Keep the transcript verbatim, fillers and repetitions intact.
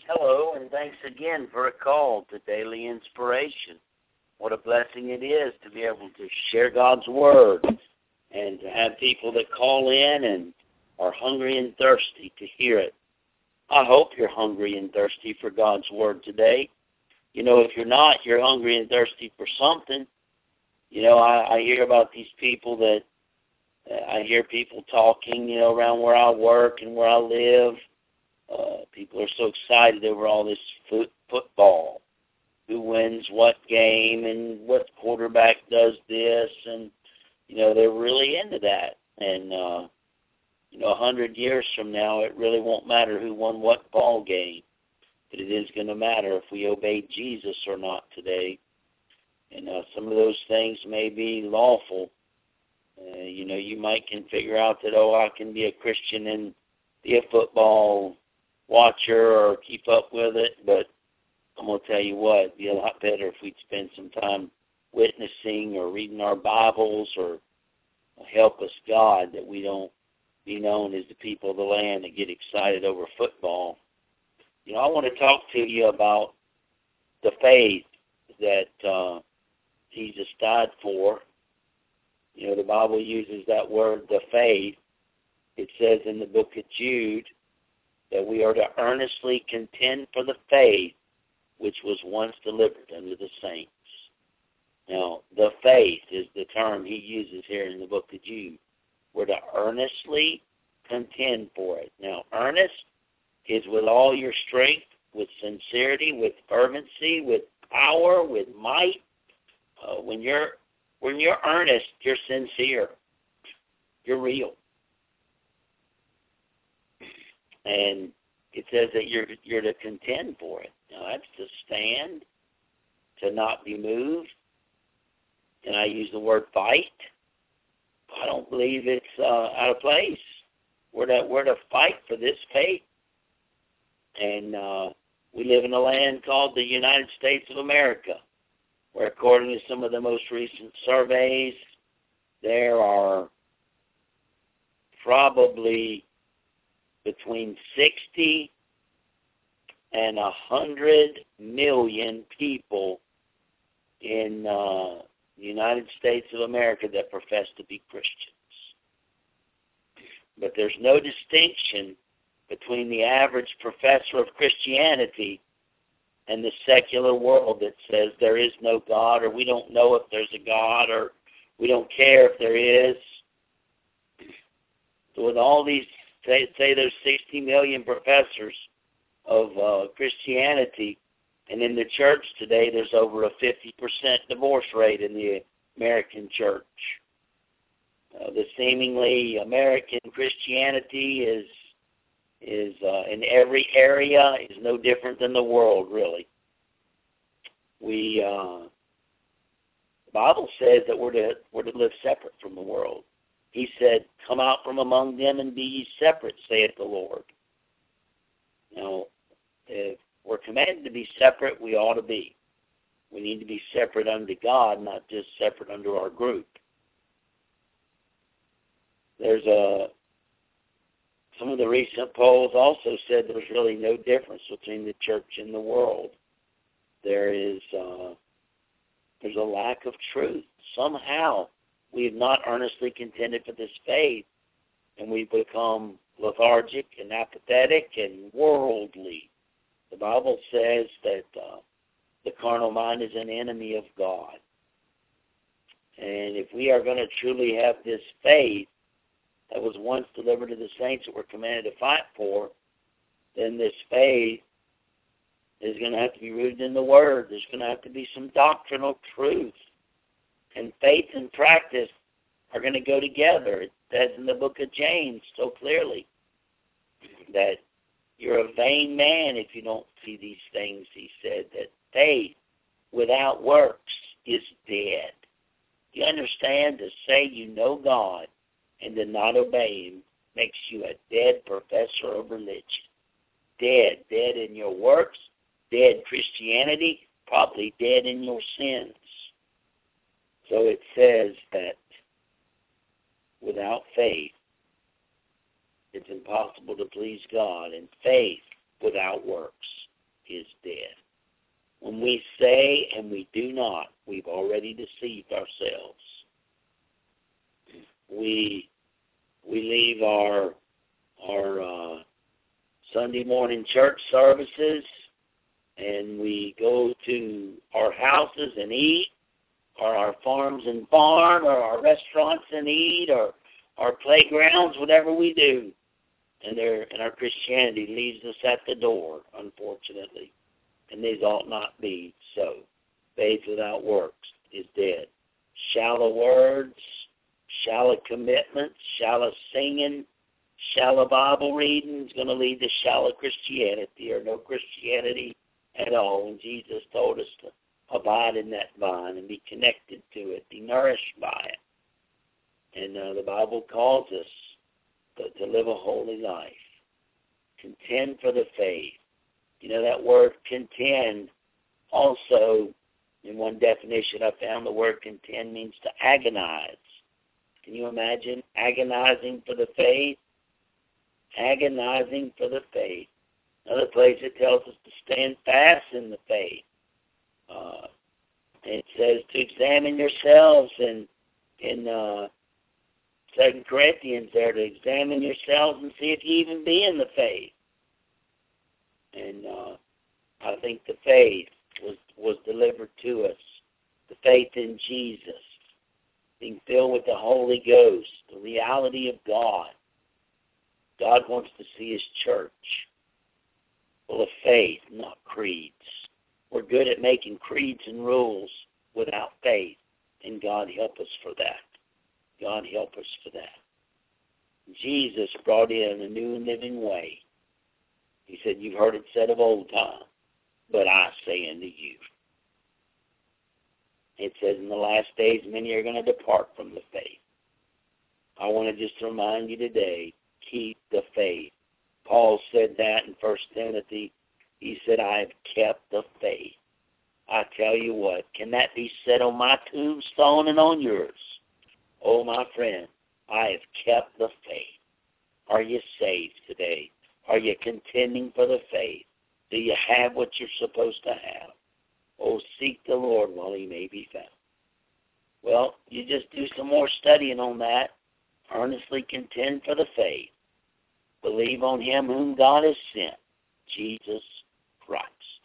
Hello, and thanks again for a call to Daily Inspiration. What a blessing it is to be able to share God's Word and to have people that call in and are hungry and thirsty to hear it. I hope you're hungry and thirsty for God's Word today. You know, if you're not, you're hungry and thirsty for something. You know, I, I hear about these people that, uh, I hear people talking, you know, around where I work and where I live. Uh, people are so excited over all this foot, football, who wins what game and what quarterback does this, and, you know, they're really into that. And, uh, you know, a hundred years from now, it really won't matter who won what ball game, but it is going to matter if we obey Jesus or not today. And uh, some of those things may be lawful. Uh, you know, you might can figure out that, oh, I can be a Christian and be a football watcher or keep up with it, but I'm going to tell you what, it'd be a lot better if we'd spend some time witnessing or reading our Bibles, or help us God that we don't be known as the people of the land that get excited over football. You know, I want to talk to you about the faith that uh, Jesus died for. You know, the Bible uses that word, the faith. It says in the book of Jude that we are to earnestly contend for the faith which was once delivered unto the saints. Now, the faith is the term he uses here in the book of Jude. We're to earnestly contend for it. Now, earnest is with all your strength, with sincerity, with fervency, with power, with might. Uh, when you're when you're earnest, you're sincere. You're real. And it says that you're you're to contend for it. Now, that's to stand, to not be moved. And I use the word fight. I don't believe it's uh, out of place. We're to, we're to fight for this faith. And uh, we live in a land called the United States of America, where according to some of the most recent surveys, there are probably between sixty and one hundred million people in uh, the United States of America that profess to be Christians. But there's no distinction between the average professor of Christianity and the secular world that says there is no God, or we don't know if there's a God, or we don't care if there is. So with all these, say, say there's sixty million professors of uh, Christianity, and in the church today there's over a fifty percent divorce rate in the American church. Uh, the seemingly American Christianity is is uh, in every area is no different than the world, really. We uh, the Bible says that we're to we're to live separate from the world. He said, "Come out from among them and be ye separate," saith the Lord. Now, if we're commanded to be separate, we ought to be. We need to be separate unto God, not just separate unto our group. There's a some of the recent polls also said there's really no difference between the church and the world. There is uh, there's a lack of truth. Somehow we have not earnestly contended for this faith, and we've become lethargic and apathetic and worldly. The Bible says that uh, the carnal mind is an enemy of God. And if we are going to truly have this faith that was once delivered to the saints that we're commanded to fight for, then this faith is going to have to be rooted in the Word. There's going to have to be some doctrinal truth. And faith and practice are going to go together. It says in the book of James so clearly that you're a vain man if you don't see these things. He said that faith without works is dead. You understand? To say you know God and to not obey Him makes you a dead professor of religion. Dead. Dead in your works, dead Christianity, probably dead in your sins. So it says that without faith, it's impossible to please God, and faith without works When we say and we do not, we've already deceived ourselves. We we leave our our uh, Sunday morning church services, and we go to our houses and eat, or our farms and farm, or our restaurants and eat, or our playgrounds, whatever we do. And, there, and our Christianity leaves us at the door, unfortunately. And these ought not be so. Faith without works is dead. Shallow words, shallow commitments, shallow singing, shallow Bible reading is going to lead to shallow Christianity, or no Christianity at all. And Jesus told us to abide in that vine and be connected to it, be nourished by it. And uh, the Bible calls us to, to live a holy life. Contend for the faith. You know, that word contend also, in one definition I found, the word contend means to agonize. Can you imagine agonizing for the faith? Agonizing for the faith. Another place it tells us to stand fast in the faith. Uh, it says to examine yourselves in in uh, Second Corinthians there, to examine yourselves and see if you even be in the faith. And uh, I think the faith was, was delivered to us. The faith in Jesus, being filled with the Holy Ghost, the reality of God. God wants to see His church full of faith, not creeds. We're good at making creeds and rules without faith, and God help us for that. God help us for that. Jesus brought in a new and living way. He said, you've heard it said of old time, but I say unto you. It says in the last days, many are going to depart from the faith. I want to just remind you today, keep the faith. Paul said that in First Timothy. He said, I have kept the faith. I tell you what, can that be said on my tombstone and on yours? Oh, my friend, I have kept the faith. Are you saved today? Are you contending for the faith? Do you have what you're supposed to have? Oh, seek the Lord while He may be found. Well, you just do some more studying on that. Earnestly contend for the faith. Believe on Him whom God has sent, Jesus Christ.